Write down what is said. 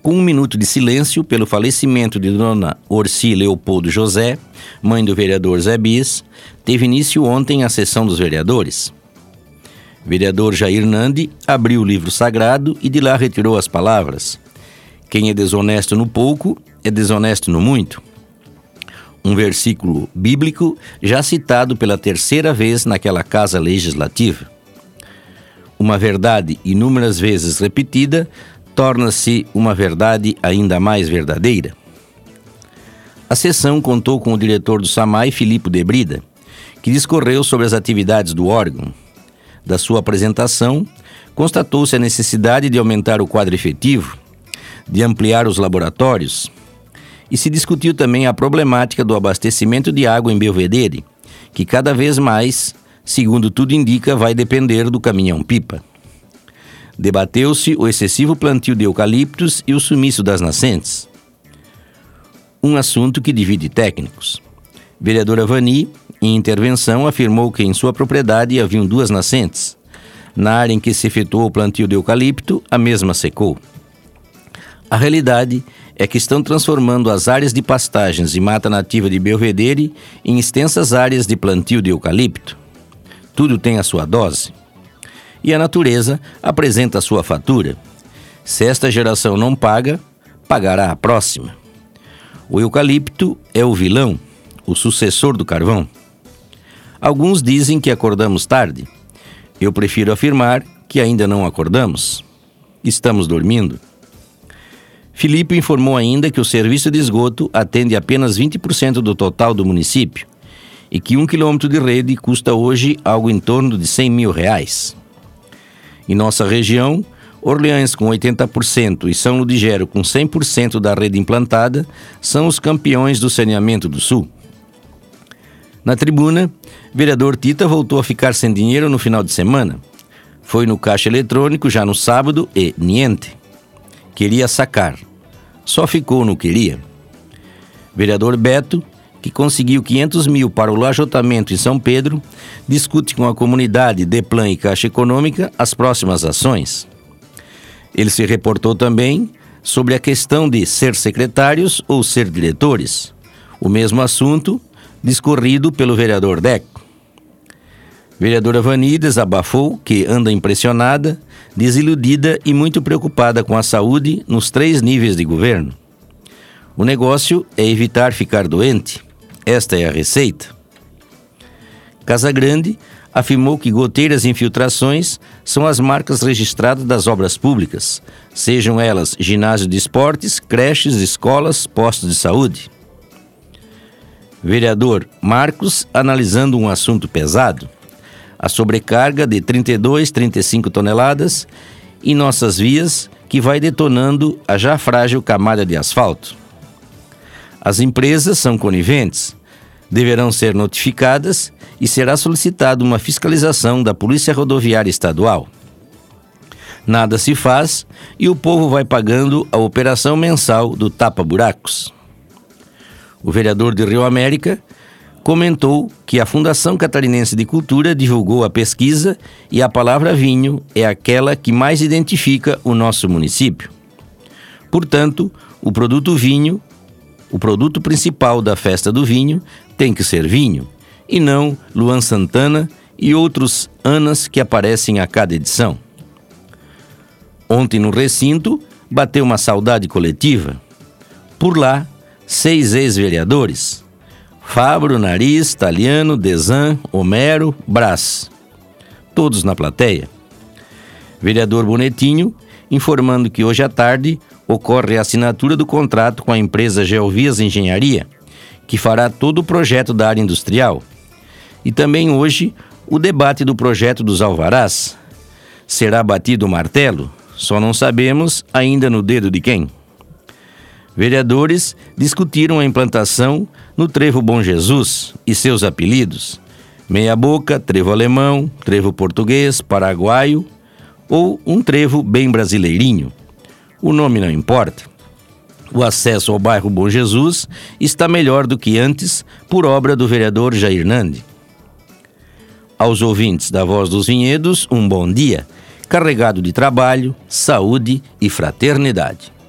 com 1 minuto de silêncio pelo falecimento de Dona Orci Leopoldo José, mãe do vereador Zé Bis, teve início ontem a sessão dos vereadores. O vereador Jair Nandi abriu o livro sagrado e de lá retirou as palavras: quem é desonesto no pouco, é desonesto no muito. Um versículo bíblico já citado pela 3ª vez naquela casa legislativa. Uma verdade inúmeras vezes repetida torna-se uma verdade ainda mais verdadeira. A sessão contou com o diretor do SAMAI, Filipe de Brida, que discorreu sobre as atividades do órgão. Da sua apresentação, constatou-se a necessidade de aumentar o quadro efetivo, de ampliar os laboratórios, e se discutiu também a problemática do abastecimento de água em Belvedere, que cada vez mais, segundo tudo indica, vai depender do caminhão-pipa. Debateu-se o excessivo plantio de eucaliptos e o sumiço das nascentes. Um assunto que divide técnicos. Vereadora Vani, em intervenção, afirmou que em sua propriedade haviam 2 nascentes. Na área em que se efetuou o plantio de eucalipto, a mesma secou. A realidade é que estão transformando as áreas de pastagens e mata nativa de Belvedere em extensas áreas de plantio de eucalipto. Tudo tem a sua dose. E a natureza apresenta a sua fatura. Se esta geração não paga, pagará a próxima. O eucalipto é o vilão, o sucessor do carvão. Alguns dizem que acordamos tarde. Eu prefiro afirmar que ainda não acordamos. Estamos dormindo. Filipe informou ainda que o serviço de esgoto atende apenas 20% do total do município e que 1 quilômetro de rede custa hoje algo em torno de R$100 mil. Em nossa região, Orleans com 80% e São Ludgero com 100% da rede implantada são os campeões do saneamento do Sul. Na tribuna, vereador Tita voltou a ficar sem dinheiro no final de semana. Foi no caixa eletrônico já no sábado e niente. Queria sacar. Só ficou no queria. Vereador Beto, que conseguiu 500 mil para o lajotamento em São Pedro, discute com a comunidade Deplan e Caixa Econômica as próximas ações. Ele se reportou também sobre a questão de ser secretários ou ser diretores, o mesmo assunto discorrido pelo vereador Deco. Vereadora Vani desabafou que anda impressionada, desiludida e muito preocupada com a saúde nos 3 níveis de governo. O negócio é evitar ficar doente. Esta é a receita. Casagrande afirmou que goteiras e infiltrações são as marcas registradas das obras públicas, sejam elas ginásio de esportes, creches, escolas, postos de saúde. Vereador Marcos analisando um assunto pesado: a sobrecarga de 35 toneladas em nossas vias que vai detonando a já frágil camada de asfalto. As empresas são coniventes, deverão ser notificadas e será solicitada uma fiscalização da Polícia Rodoviária Estadual. Nada se faz e o povo vai pagando a operação mensal do tapa-buracos. O vereador de Rio América comentou que a Fundação Catarinense de Cultura divulgou a pesquisa e a palavra vinho é aquela que mais identifica o nosso município. Portanto, o produto vinho, o produto principal da festa do vinho, tem que ser vinho, e não Luan Santana e outros anas que aparecem a cada edição. Ontem no recinto, bateu uma saudade coletiva. Por lá, 6 ex-vereadores: Fabro, Nariz, Taliano, Desan, Homero, Brás. Todos na plateia. Vereador Bonetinho informando que hoje à tarde ocorre a assinatura do contrato com a empresa Geovias Engenharia, que fará todo o projeto da área industrial. E também hoje o debate do projeto dos alvarás. Será batido o martelo? Só não sabemos ainda no dedo de quem. Vereadores discutiram a implantação no Trevo Bom Jesus e seus apelidos: Meia Boca, Trevo Alemão, Trevo Português, Paraguaio ou um trevo bem brasileirinho. O nome não importa. O acesso ao bairro Bom Jesus está melhor do que antes por obra do vereador Jair Nandi. Aos ouvintes da Voz dos Vinhedos, um bom dia, carregado de trabalho, saúde e fraternidade.